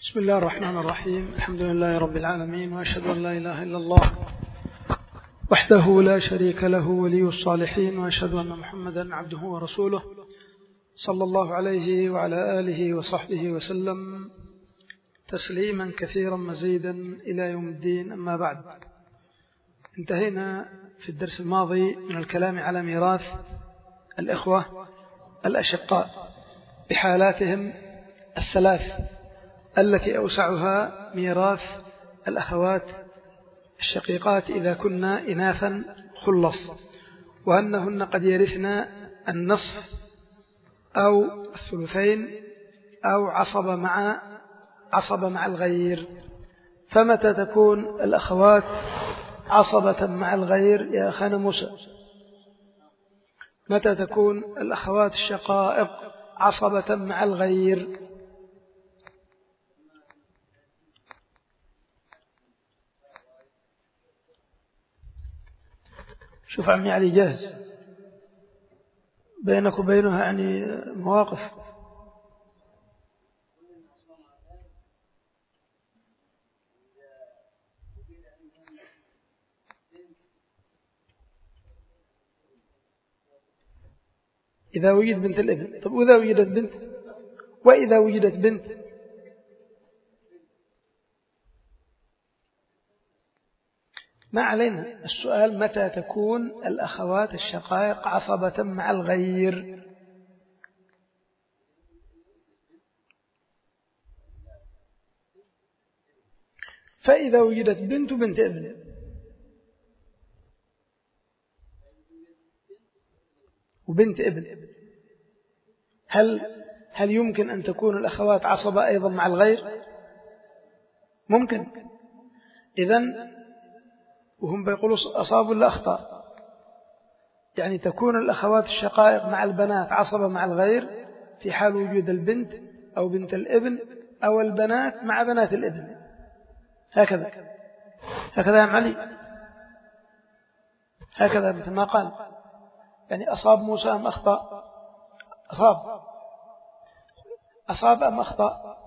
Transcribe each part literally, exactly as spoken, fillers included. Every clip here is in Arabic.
بسم الله الرحمن الرحيم. الحمد لله رب العالمين، وأشهد أن لا إله إلا الله وحده لا شريك له ولي الصالحين، وأشهد أن محمدا عبده ورسوله صلى الله عليه وعلى آله وصحبه وسلم تسليما كثيرا مزيدا إلى يوم الدين. أما بعد، انتهينا في الدرس الماضي من الكلام على ميراث الإخوة الأشقاء بحالاتهم الثلاث التي أوسعها ميراث الأخوات الشقيقات إذا كنا إناثا خلص، وأنهن قد يرثن النصف أو الثلثين أو عصب مع عصب مع الغير. فمتى تكون الأخوات عصبة مع الغير يا أخانا موسى؟ متى تكون الأخوات الشقائق عصبة مع الغير؟ شوف عمي علي جاهز، بينك وبينها يعني مواقف. إذا وجد بنت الابن. طب وإذا وجدت بنت؟ وإذا وجدت بنت ما علينا. السؤال متى تكون الأخوات الشقائق عصبة مع الغير؟ فإذا وجدت بنت بنت ابن. وبنت ابن، هل هل يمكن أن تكون الأخوات عصبة أيضا مع الغير؟ ممكن. إذن وهم بيقولوا أصاب ولا أخطأ؟ يعني تكون الأخوات الشقائق مع البنات عصبة مع الغير في حال وجود البنت أو بنت الابن أو البنات مع بنات الابن. هكذا هكذا يا علي، هكذا مثل ما قال. يعني أصاب موسى أم أخطأ؟ أصاب. أصاب أم أخطأ؟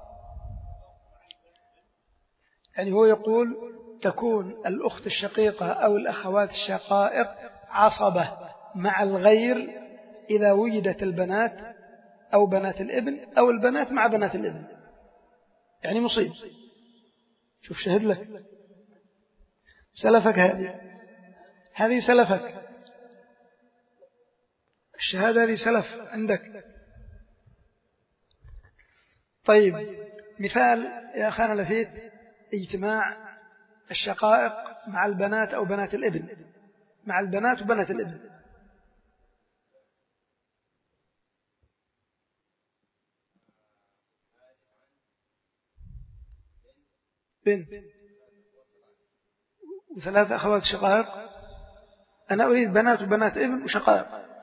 يعني هو يقول تكون الأخت الشقيقة أو الأخوات الشقائق عصبة مع الغير إذا وجدت البنات أو بنات الابن أو البنات مع بنات الابن. يعني مصيب. شوف شهد لك سلفك، هذه هذه سلفك، الشهادة هذه سلف عندك. طيب، مثال يا أخانا لفيت اجتماع الشقائق مع البنات أو بنات الابن، مع البنات وبنات الابن. بنت وثلاث أخوات شقائق. أنا أريد بنات وبنات ابن وشقائق.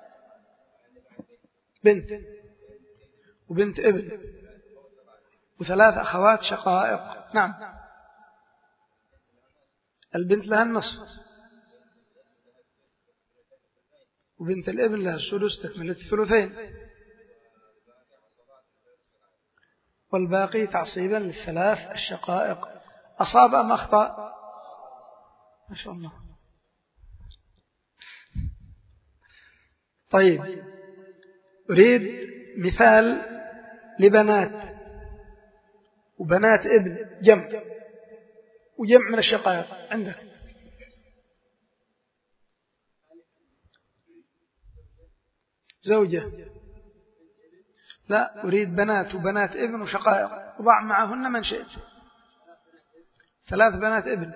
بنت وبنت ابن وثلاث أخوات شقائق. نعم، البنت لها النصف وبنت الابن لها السدس تكملة الثلثين، والباقي تعصيبا للثلاث الشقائق. أصاب أم أخطأ؟ ما شاء الله. طيب، أريد مثال لبنات وبنات ابن جمع وجمع من الشقائق عندك. زوجة. لا، أريد بنات وبنات ابن وشقائق، وضع معهن من شئت. ثلاث بنات ابن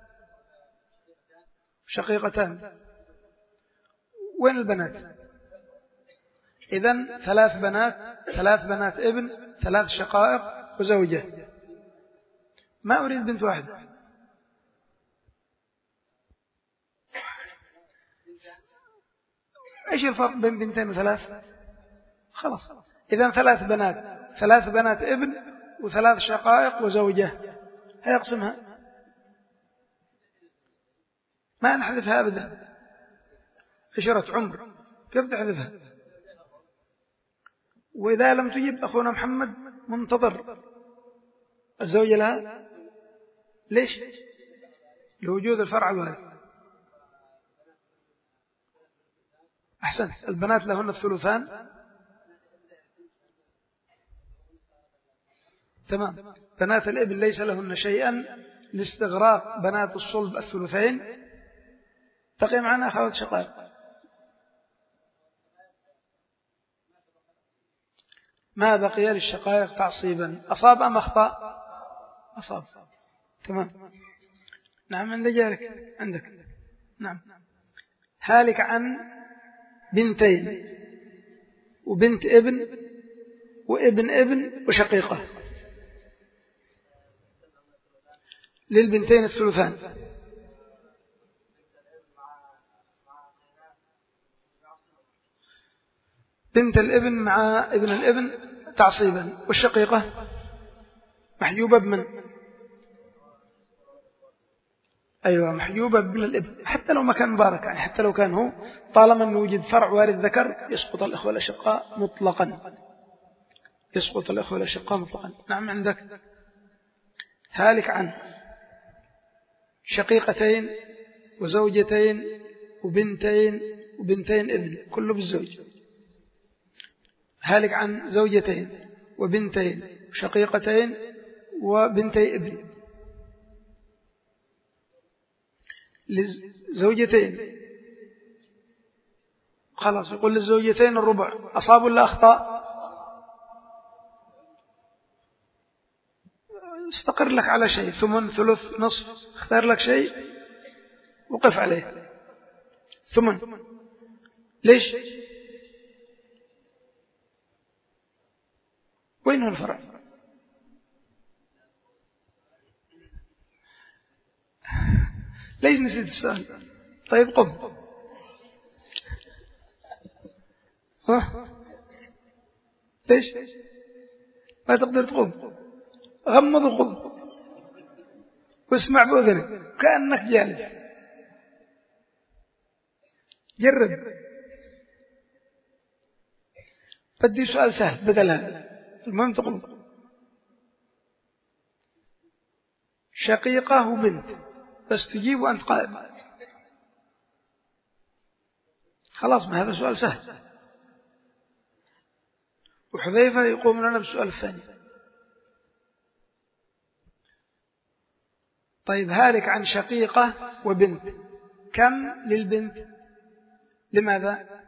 شقيقتان. وين البنات؟ إذن ثلاث بنات ثلاث بنات ابن ثلاث شقائق وزوجة. ما أريد بنت واحدة. إيش الفرق بين بنتين وثلاث؟ خلاص. إذن ثلاث بنات ثلاث بنات ابن وثلاث شقائق وزوجة، هيقسمها. ما نحذفها أبدا. عشرة عمر كيف تحذفها؟ وإذا لم تجب أخونا محمد منتظر. الزوجة لها ليش؟ لوجود الفرع الوارث. أحسن. البنات لهن الثلثان. تمام. بنات الابن ليس لهن شيئا لاستغراق بنات الصلب الثلثين. تقي معنا أخوات شقائق. ما بقي للشقائق تعصيبا. أصاب أم أخطأ؟ أصاب. تمام. نعم عند جارك عندك. نعم. هالك عن بنتين وبنت ابن وابن ابن وشقيقة. للبنتين الثلثان. بنت الابن مع ابن الابن تعصيبا. والشقيقة محجوبة بمن؟ أيوة محجوبة بابن الابن حتى لو ما كان مبارك، يعني حتى لو كان هو، طالما أنه يوجد فرع وارث ذكر يسقط الإخوة الأشقاء مطلقا. يسقط الإخوة الأشقاء مطلقا. نعم عندك. هالك عن شقيقتين وزوجتين وبنتين وبنتين ابن كله بالزوج. هالك عن زوجتين وبنتين وشقيقتين وبنتي ابن. للزوجتين خلاص يقول للزوجتين الربع. أصاب ولا أخطأ؟ استقر لك على شيء، ثمن ثلث نصف، اختار لك شيء وقف عليه. ثمن. ليش؟ وين هو الفرع؟ ليش نسيت السؤال؟ طيب قم. ها؟ ليش ما تقدر تقوم؟ غمض وقم واسمع بأذنك كأنك جالس. جرب. بدي سؤال سهل بدل هذا. المهم تقوم. شقيقة وبنت بس تجيب وأنت قائم. خلاص ما هذا سؤال سهل. وحذيفة يقوم لنا بالسؤال الثاني. طيب هالك عن شقيقة وبنت. كم للبنت؟ لماذا؟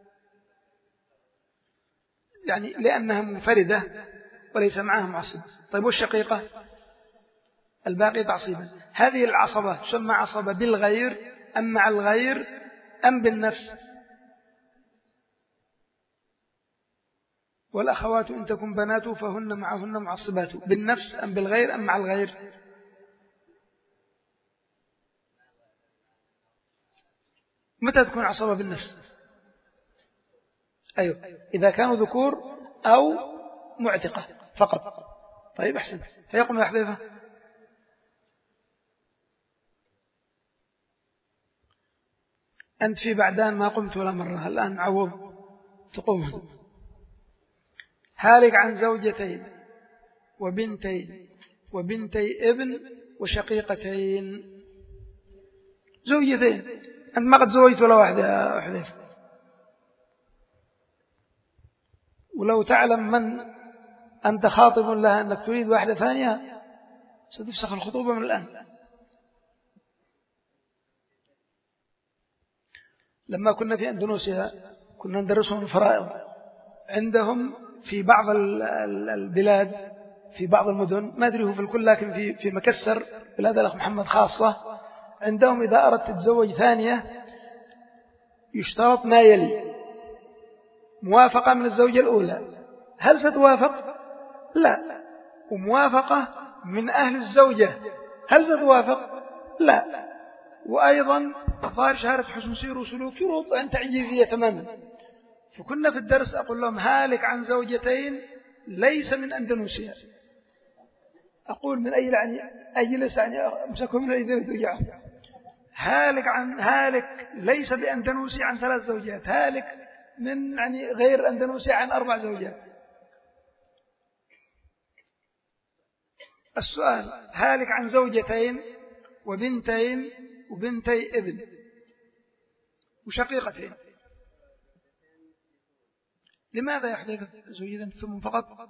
يعني لأنها منفردة وليس معها معصب. طيب والشقيقة؟ الباقي تعصيبا. هذه العصبة تسمى عصبة بالغير أم مع الغير أم بالنفس؟ والأخوات إن تكن بنات فهن معهن معصبات. بالنفس أم بالغير أم مع الغير؟ متى تكون عصبة بالنفس؟ أيوة إذا كانوا ذكور أو معتقة فقط. طيب أحسن. هيقوم يا حذيفة. أنت في بعدان ما قمت ولا مرة، الآن عوض تقوم. هالك عن زوجتين وبنتين وبنتي ابن وشقيقتين. زوجتين. أنت ما قد زوجت ولا واحدة يا حذيفة. ولو تعلم من أنت خاطب لها أنك تريد واحدة ثانية ستفسخ الخطوبة من الآن. لما كنا في أندونيسيا كنا ندرسهم الفرائض. عندهم في بعض البلاد في بعض المدن، ما أدري هو في الكل، لكن في في مكسر بلاد الأخ محمد خاصة، عندهم إذا أردت تتزوج ثانية يشترط ما يلي: موافقة من الزوجة الأولى، هل ستوافق؟ لا. وموافقة من أهل الزوجة، هل ستوافق؟ لا. وأيضا ظاهر شهادة حسن سير وسلوك، شروط أن تعجيزية تماما. فكنا في الدرس أقول لهم: هالك عن زوجتين ليس من أندونيسيا. أقول من أي يعني أجلس يعني أمسكهم من الأيدين وترجعهم. هالك عن هالك ليس بأندونيسيا عن ثلاث زوجات، هالك من يعني غير أندونيسيا عن أربع زوجات. السؤال هالك عن زوجتين وبنتين وبنتي ابن وشقيقتين، لماذا يا حذيفة زوجتين ثم فقط؟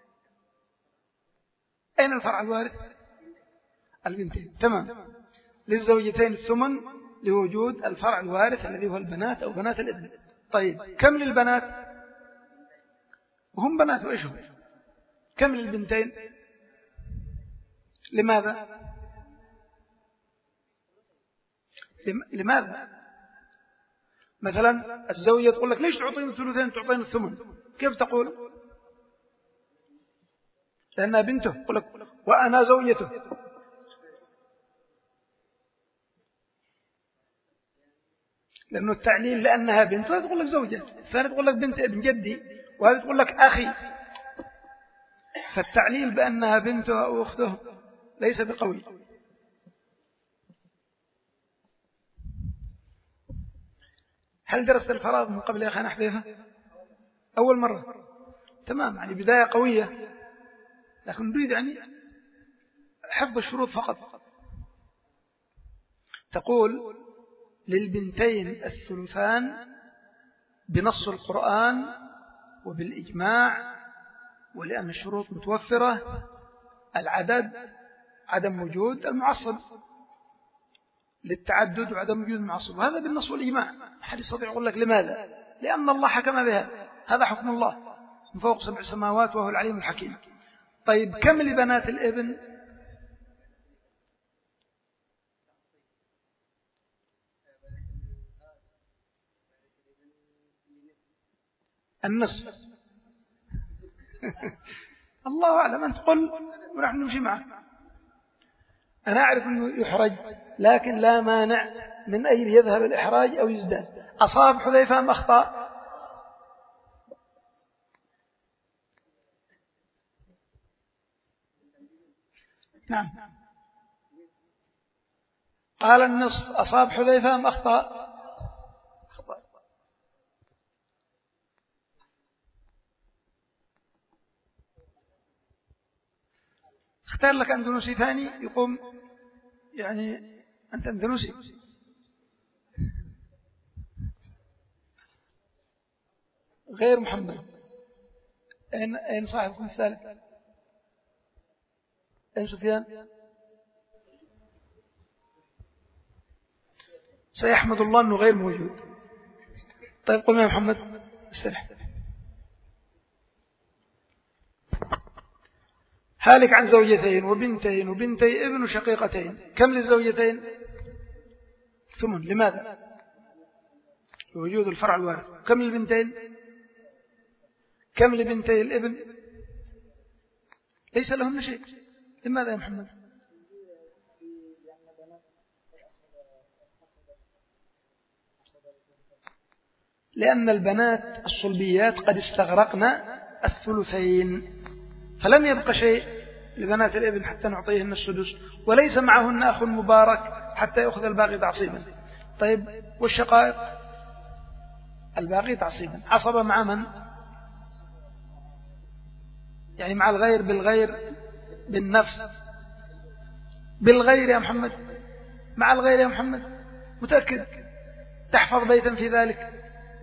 أين الفرع الوارث؟ البنتين. تمام. للزوجتين الثمن لوجود الفرع الوارث الذي هو البنات أو بنات الابن. طيب كم للبنات؟ وهم بنات وإيش هم؟ كم للبنتين؟ لماذا؟ لماذا؟ مثلا الزوجة تقول لك ليش تعطين الثلثين تعطين الثمن؟ كيف تقول؟ لأنها بنته، تقول لك وأنا زوجته. لأنه التعليل لأنها بنت، وهذا تقول لك زوجة، الثانية تقول لك بنت ابن جدي، وهذا تقول لك أخي. فالتعليل بأنها بنته أو أخته ليس بقوي. هل درست الفرائض من قبل يا أخي حذيفة؟ أول مرة. تمام، يعني بداية قوية، لكن نريد يعني حفظ الشروط فقط. تقول للبنتين الثلثان بنص القرآن وبالإجماع، ولأن الشروط متوفرة، العدد عدم وجود المعصب للتعدد وعدم وجود المعصب، وهذا بالنص والإجماع. أحد يستطيع يقول لك لماذا؟ لأن الله حكم بها، هذا حكم الله من فوق سبع سماوات وهو العليم الحكيم. طيب كم لبنات الابن؟ النصف. الله أعلم، أنت قل ونحن نمشي معك. أنا أعرف أنه يحرج، لكن لا مانع من أين يذهب الإحراج أو يزداد. أصاب حذيفة أم أخطأ؟ نعم، قال النصف. أصاب حذيفة أم أخطأ؟ اختار لك أندونوسي ثاني يقوم، يعني أنت أندونوسي. غير محمد. أين أين صاحبكم الثالث؟ أين سفيان؟ سيحمد الله أنه غير موجود. طيب قم يا محمد استرح. هالك عن زوجتين وبنتين وبنتي ابن وشقيقتين، كم للزوجتين؟ ثمن. لماذا؟ وجود الفرع الوارث. كم للبنتين؟ كم لبنتي الابن؟ ليس لهن شيء. لماذا يا محمد؟ لأن البنات الصلبيات قد استغرقن الثلثين، فلم يبق شيء لبنات الابن حتى نعطيهن السدس، وليس معهن أخ مبارك حتى يأخذ الباقي تعصيبا. طيب والشقائق؟ الباقي تعصيبا. عصب مع من؟ يعني مع الغير، بالغير، بالنفس، بالغير يا محمد، مع الغير يا محمد. متأكد؟ تحفظ بيتا في ذلك؟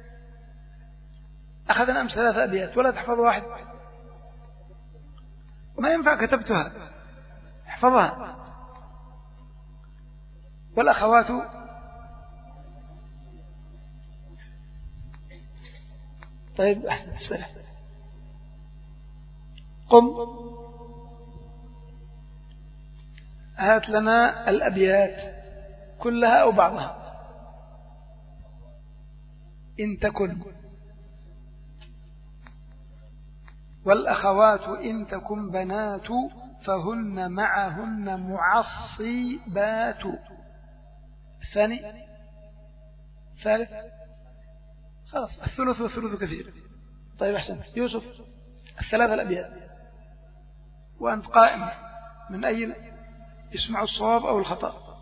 أخذنا أمس ثلاثة أبيات ولا تحفظ واحد؟ ما ينفع، كتبتها، احفظها. والأخوات طيب أحسن السلام. قم هات لنا الأبيات كلها أو بعضها. إن تكن والأخوات إن تكن بنات فهن معهن معصبات. الثاني ثالث خلاص الثلث والثلث كثير. طيب أحسن يوسف الثلاثة الأبيات، وأنت قائم من أي يسمع الصواب أو الخطأ.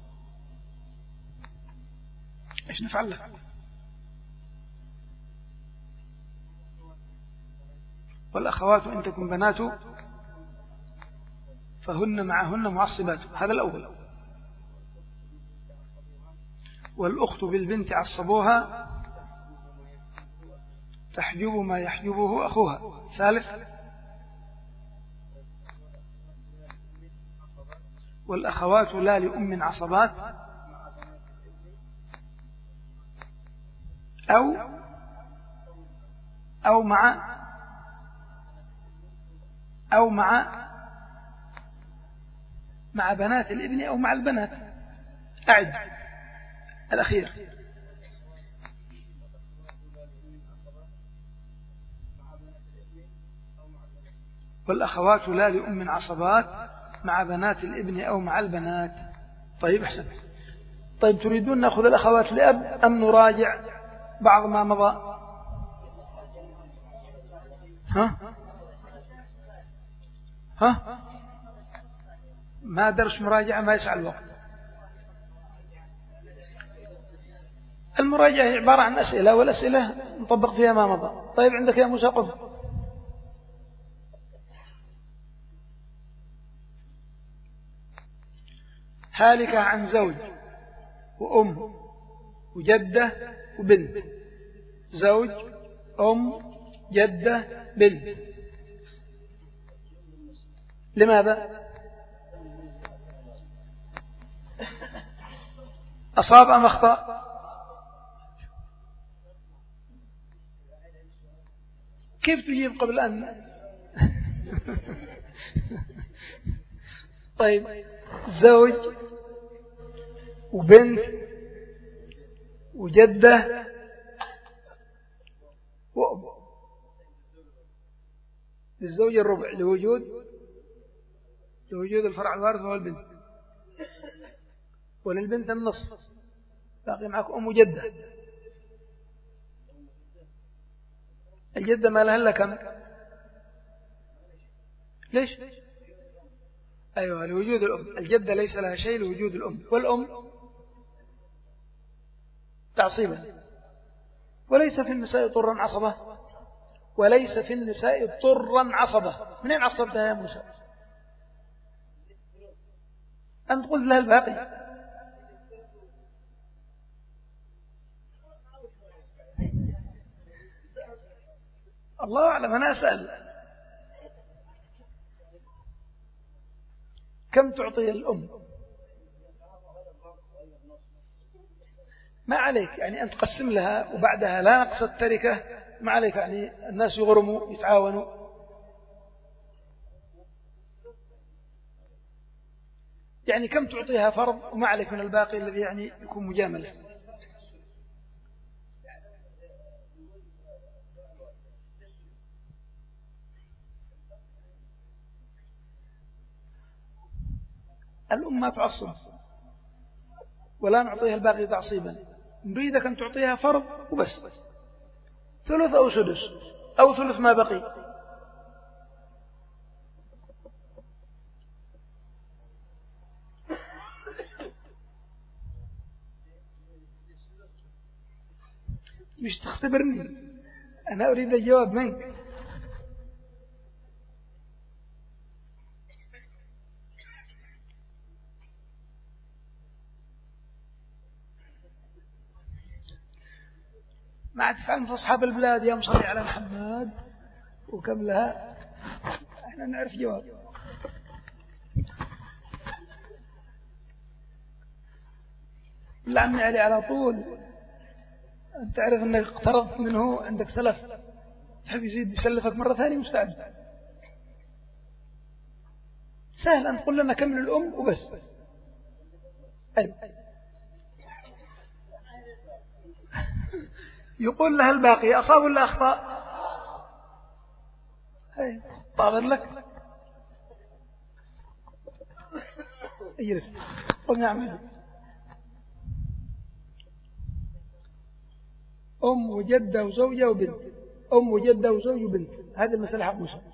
إيش نفعل لك؟ والأخوات إن تكن بنات فهن معهن معصبات، هذا الأول. والأخت بالبنت عصبوها تحجب ما يحجبه أخوها. ثالث. والأخوات لا لأم عصبات أو أو مع أو مع مع بنات الابن أو مع البنات. أعد الأخير. والأخوات لا لأم عصبات مع بنات الابن أو مع البنات. طيب أحسن. طيب تريدون نأخذ الأخوات لأب أم نراجع بعض ما مضى؟ ها ها ما درس مراجعة ما يسعى الوقت. المراجعة هي عبارة عن أسئلة، والأسئلة نطبق فيها ما مضى. طيب عندك يا موسى قف. هالك عن زوج وأم وجدة وبنت. زوج أم جدة بنت. لماذا؟ أصاب أم أخطأ؟ كيف تجيب قبل أن طيب زوج وبنت وجدة وأم. للزوج الربع لوجود لوجود الفرع الوارث وهو البنت، وللبنت النصف. باقي معك أم وجدة. الجدة ما لها إلا كم؟ ليش؟ أيوة لوجود الأم. الجدة ليس لها شيء لوجود الأم، والأم تعصيبا. وليس في النساء طرا عصبة، وليس في النساء طرا عصبة. منين عصبتها يا موسى؟ أنت قلت لها الباقي. الله أعلم، أنا أسأل. كم تعطي الأم؟ ما عليك يعني أن تقسم لها وبعدها لا نقص التركة. ما عليك يعني الناس يغرموا يتعاونوا. يعني كم تعطيها فرض وما عليك من الباقي الذي يعني يكون مجاملة. الأم ما تعصب ولا نعطيها الباقي تعصيبا. نريدك أن تعطيها فرض وبس، ثلث أو سدس أو ثلث ما بقي. مش تختبرني، أنا أريد الجواب منك. ما تفعل في أصحاب البلاد يا مصلي على محمد وكم لها. احنا نعرف جواب. لا عمي علي على طول. أنت تعرف أنك اقترضت منه، عندك سلف، تحب يزيد يسلفك مرة ثانية مستعد. سهل أن تقول لنا كمل الأم وبس. أي. يقول لها الباقي أصاب ولا أخطأ؟ أي. طابر لك. اجلس قم نعمل. أم وجدة وزوجة وبنت. أم وجدة وزوج وبنت. هذه المسألة حق موسى.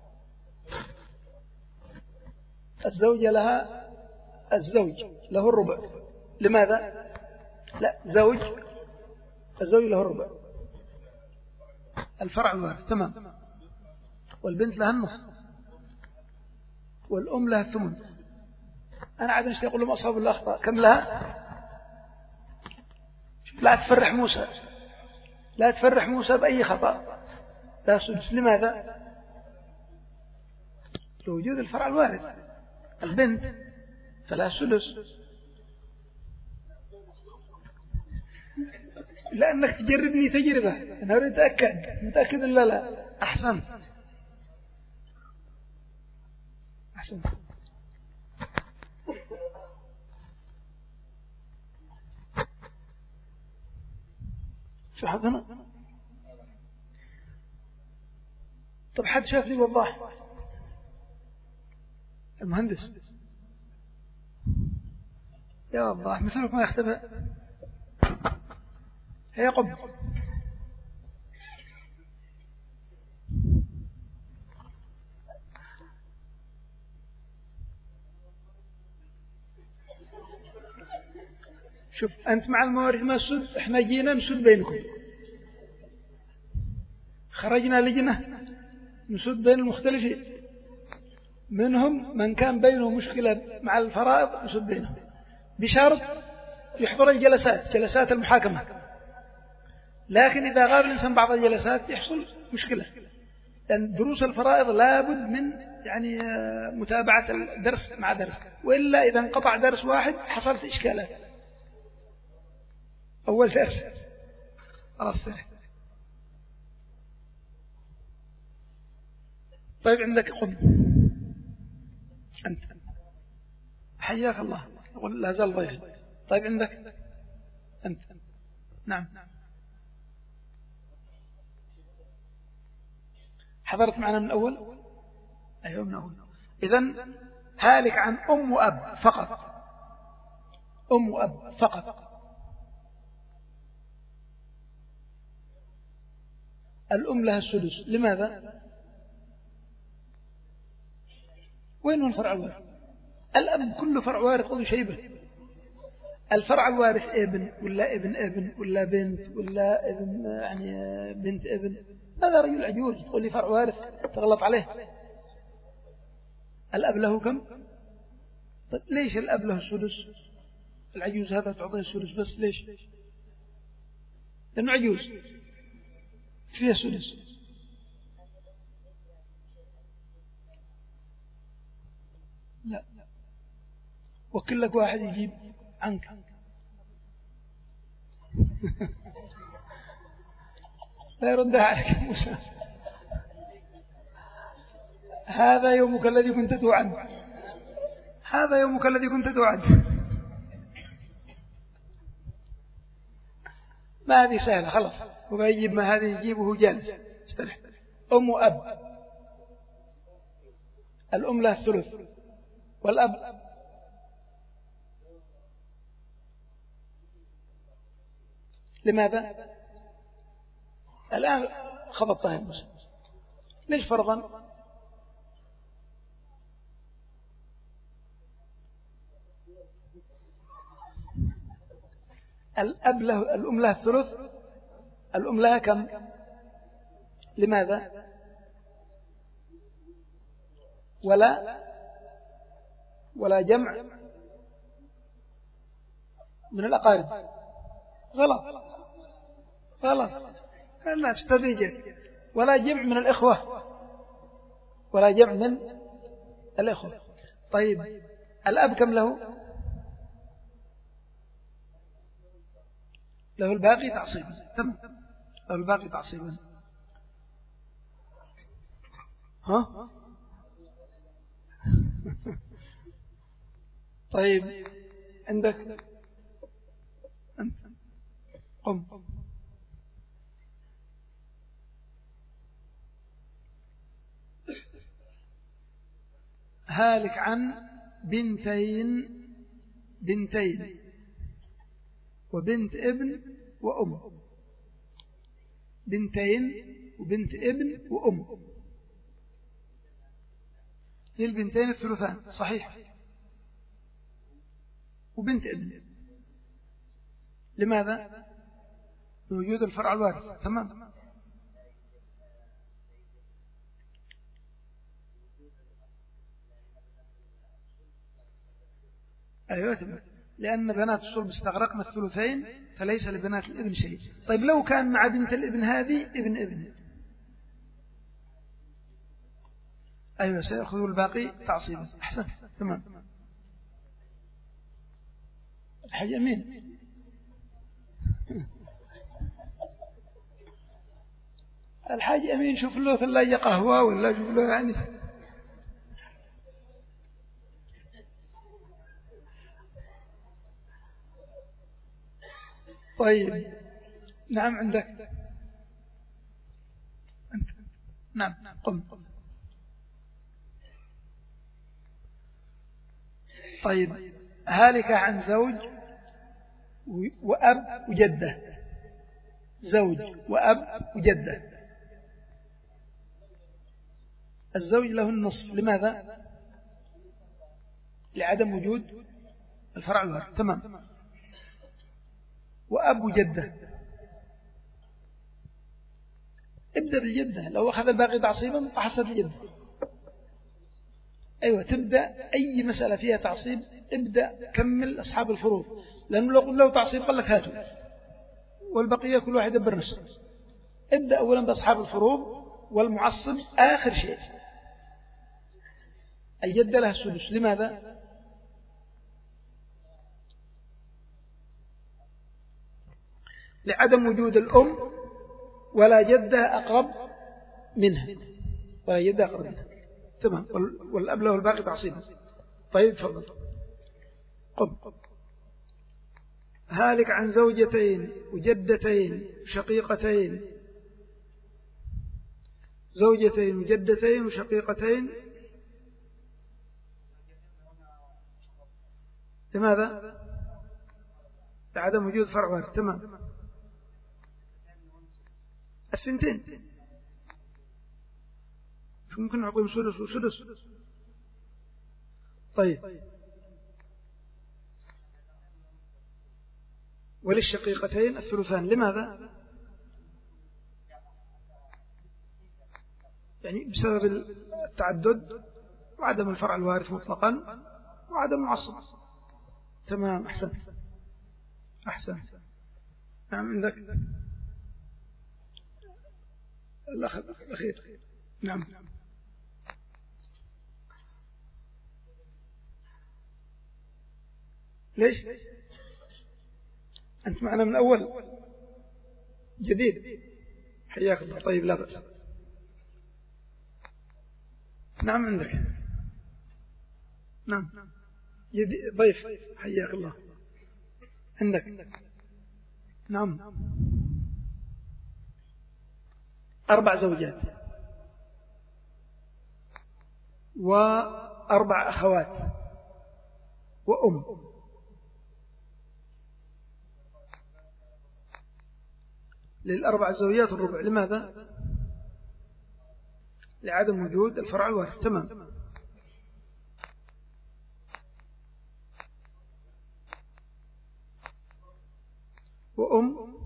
الزوجة لها الزوج له الربع. لماذا؟ لا زوج الزوج له الربع. الفرع الوارث تمام. والبنت لها النصف. والأم لها الثمن. أنا عاد نشتي أقول لهم أصحاب الأخطاء كم لها؟ لا تفرح موسى، لا تفرح موسى بأي خطأ، لا سدس. لماذا؟ لوجود الفرع الوارث. البنت فلا سدس، لأنك تجربني تجربة، أنا أريد أتأكد، متأكد لا لا. أحسن أحسن. في حد هنا؟ طب حد شاف لي وضاح؟ المهندس يا وضاح مثلك ما يختبئ. هي قب شوف أنت مع المواريث ما السد، إحنا جينا نسد بينكم، خرجنا لجنة نسد بين المختلفين، منهم من كان بينه مشكلة مع الفرائض نسد بينهم بشرط يحضر الجلسات، جلسات المحاكمة. لكن إذا غاب الإنسان بعض الجلسات يحصل مشكلة، لأن دروس الفرائض لابد من يعني متابعة الدرس مع درس، وإلا إذا انقطع درس واحد حصلت إشكالات. أول درس خلاص. طيب عندك قم أنت، حياك الله، أقول لا زال ضيف. طيب عندك أنت. نعم حضرت معنا من أول. أيوة من أول. إذن هالك عن أم وأب فقط، أم وأب فقط. الأم لها السدس. لماذا؟ وين هو الفرع الوارث؟ الأب كله فرع وارث قضي شيبة. الفرع الوارث ابن ولا ابن ابن ولا بنت ولا ابن يعني بنت ابن، هذا رجل عجوز تقول لي فرع وارث تغلط عليه. الأب له كم؟ طيب ليش الأب له السدس؟ العجوز هذا تعطيه السدس بس، ليش؟ لأنه عجوز فيها سدس. لا وكل لك واحد يجيب عنك. لا يردها عليك موسى. هذا يومك الذي كنت توعد، هذا يومك الذي كنت توعد. ما هذه سهلة خلاص، هو يجيب ما هذه يجيبه جالس استرح. أم وأب. الأم لها الثلث والأب لماذا؟ الآن خبطتها يا موسى. ليش فرضا؟ الأب له، الأم لها الثلث، الأم لها كم؟ لماذا؟ ولا ولا جمع من الأقارب. غلط غلط، لا تستدرجه. ولا جمع من الإخوة، ولا جمع من الإخوة. طيب الأب كم له؟ له الباقي تعصيبا. تم، له الباقي تعصيبا. ها طيب عندك أنت قم. هالك عن بنتين، بنتين وبنت ابن وأم. بنتين وبنت ابن وأم. للبنتين الثلثان صحيح، وبنت ابن. لماذا؟ لوجود الفرع الوارث. تمام. أيوة تمام، لأن بنات الصلب استغرقنا الثلثين فليس لبنات الابن شيء. طيب لو كان مع بنت الابن هذه ابن ابن، أيوة سيأخذوا الباقي تعصيبا. أحسن تمام. الحاج أمين الحاج أمين شوف له ثلاجة قهوة ولا شوف له يعني. طيب نعم عندك أنت. نعم قم. طيب هالك عن زوج وأب وجدة، زوج وأب وجدة. الزوج له النصف، لماذا؟ لعدم وجود الفرع الوارث. تمام. وأب وجدة، ابدأ بالجدة، لو أخذ الباقي تعصيبا فحصلت الجدة. أيوة تبدأ أي مسألة فيها تعصيب ابدأ كمل أصحاب الفروض، لأنه لو قل له تعصيب قال لك هاتوا والبقية كل واحد يدبر نفسه. ابدأ أولا بأصحاب الفروض والمعصب آخر شيء. الجدة لها السدس، لماذا؟ لعدم وجود الأم ولا جدة أقرب منها، ولا جدة أقرب منها. تمام. والأب له الباقي تعصيبا. طيب تفضل قم. هالك عن زوجتين وجدتين شقيقتين، زوجتين وجدتين وشقيقتين، لماذا؟ لعدم وجود فرع وارث. تمام. الثنتين شو ممكن نعطيهم سدس وسدس. طيب وللشقيقتين الثلثان، لماذا؟ يعني بسبب التعدد وعدم الفرع الوارث مطلقا وعدم العصب. تمام. أحسن أحسن. نعم عندك الأخ الأخير. نعم. ليش أنت معنا من أول جديد؟ حياك الله. طيب لا بأس. نعم عندك. نعم ضيف. حياك الله. عندك. نعم. أربع زوجات وأربع أخوات وأم. للأربع زوجات الربع، لماذا؟ لعدم وجود الفرع الوارث. تمام. وأم،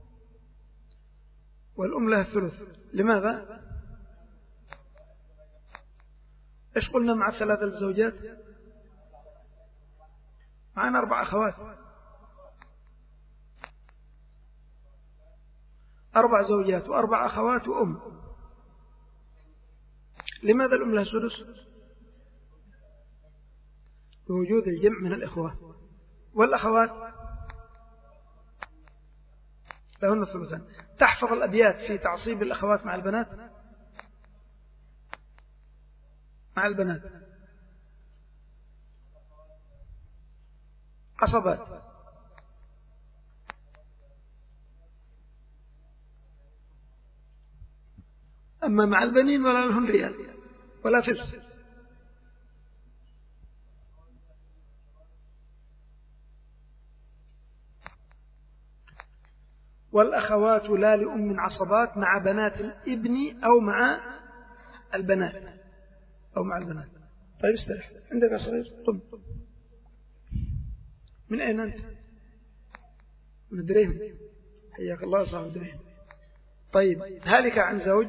والأم لها الثلث، لماذا؟ إيش قلنا مع ثلاثة الزوجات؟ معنا أربع أخوات، أربع زوجات وأربع أخوات وأم. لماذا الأم لها سدس؟ بوجود الجمع من الإخوة. والأخوات لهن الثلثان. تحفظ الأبيات في تعصيب الأخوات مع البنات. مع البنات قصبات، أما مع البنين ولا لهن ريال ولا فلس. والأخوات لا لأم عصبات مع بنات الابن أو مع البنات أو مع البنات. طيب استرح. عندك صغير قم. من أين أنت؟ من دريهم. حياك الله صاحب دريهم. طيب هالك عن زوج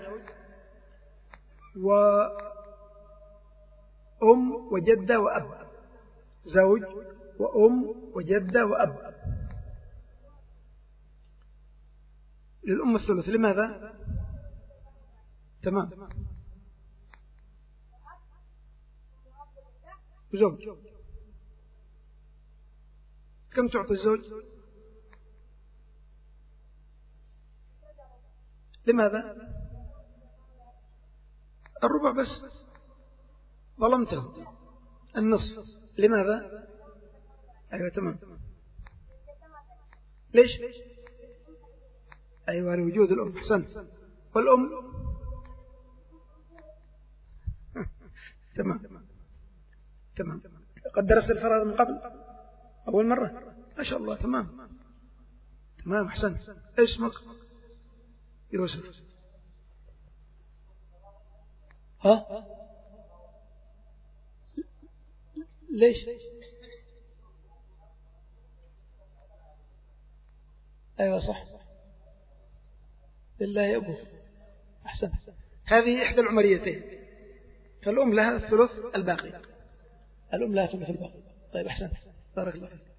وأم وجدة وأب. زوج وأم وجدة وأب. للأم الثلث. لماذا؟ تمام. زوج. كم تعطي الزوج؟ لماذا؟ الربع بس. ظلمته. النصف. لماذا؟ أيوة تمام. ليش؟ أيوة لوجود الأم. حسنت. والأم تمام تمام. قد درست الفرائض من قبل أول مرة؟ ما شاء الله. تمام تمام. حسنت. اسمك؟ يوسف. ها؟ ليش؟ أيوة صح. لله يا أبوه. أحسن. هذه إحدى العمريتين، فالأم لها الثلث الباقي. الأم لها الثلث الباقي. طيب أحسن. بارك الله فيك.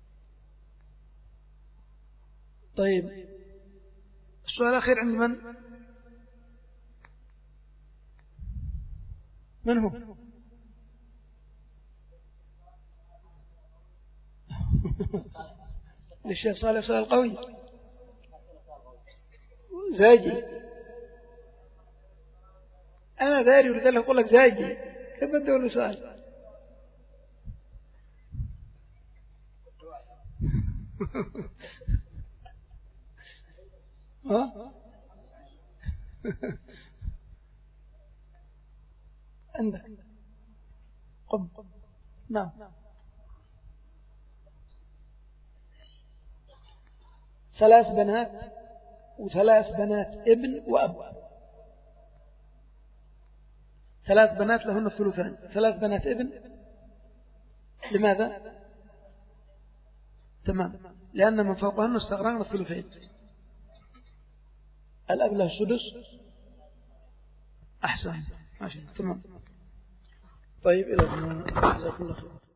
طيب السؤال الأخير عند من؟ من هو؟ للشيخ صالح صالح القوي. زاجي. أنا داري ورد له أقول لك زاجي. كيف بدي أقول له سؤال؟ ها؟ عندك. قم. نعم. ثلاث بنات وثلاث بنات ابن وأب. ثلاث بنات لهن الثلثان. ثلاث بنات ابن. لماذا؟ تمام. لأن من فوقهن استغرقن الثلثين. الأب له السدس. أحسن. ماشي. تمام. طيب إلى هنا. جزاكم الله خير.